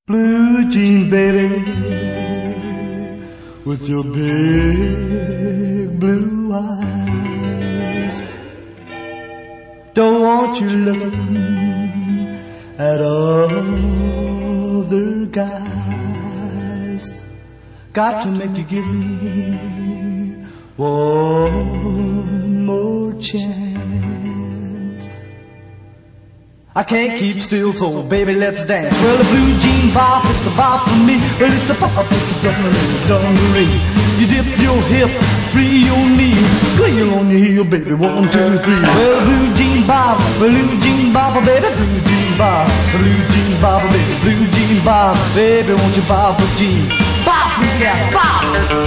Blue jean baby, with your big blue eyes. Don't want you looking at other guys. Got to make you give me one more chance. I can't keep still, so baby, let's dance. Well, the blue jean bop is the bop for me. Well, it's the bop, it's the dungaree. You dip your hip, free your knee, squeal on your heel, baby, 1, 2, 3. Well, blue jean bop, baby, blue jean bop, blue jean bop, baby, blue jean bop, baby, won't you bop for jean? Bop, yeah, bop.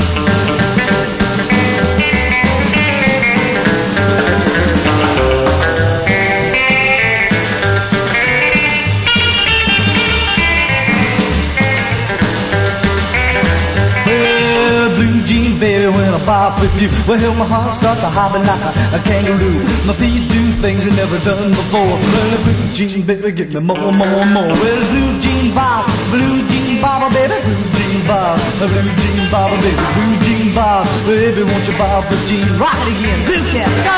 Baby, when I bop with you, well, my heart starts a hopping like a kangaroo. My feet do things I've never done before. Well, blue jean, baby, give me more. Well, blue jean bop, baby, blue jean bop, baby, blue jean bop, baby, won't you bop with jean? Rock it again, blue cat, go!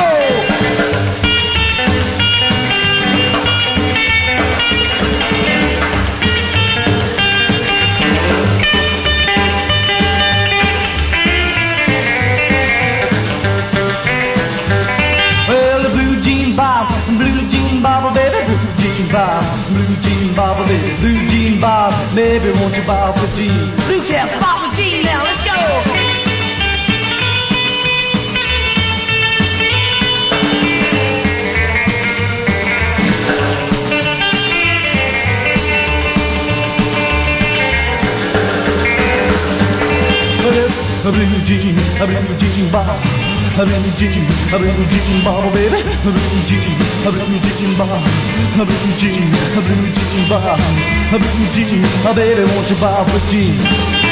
Blue jean bop, baby, blue jean bop, baby, won't you bop with jean? Blue cat, bop with jean now, let's go! Blue jean bop, blue jean bop, baby, blue jean bop, blue jean bop, baby, won't you bop with jean?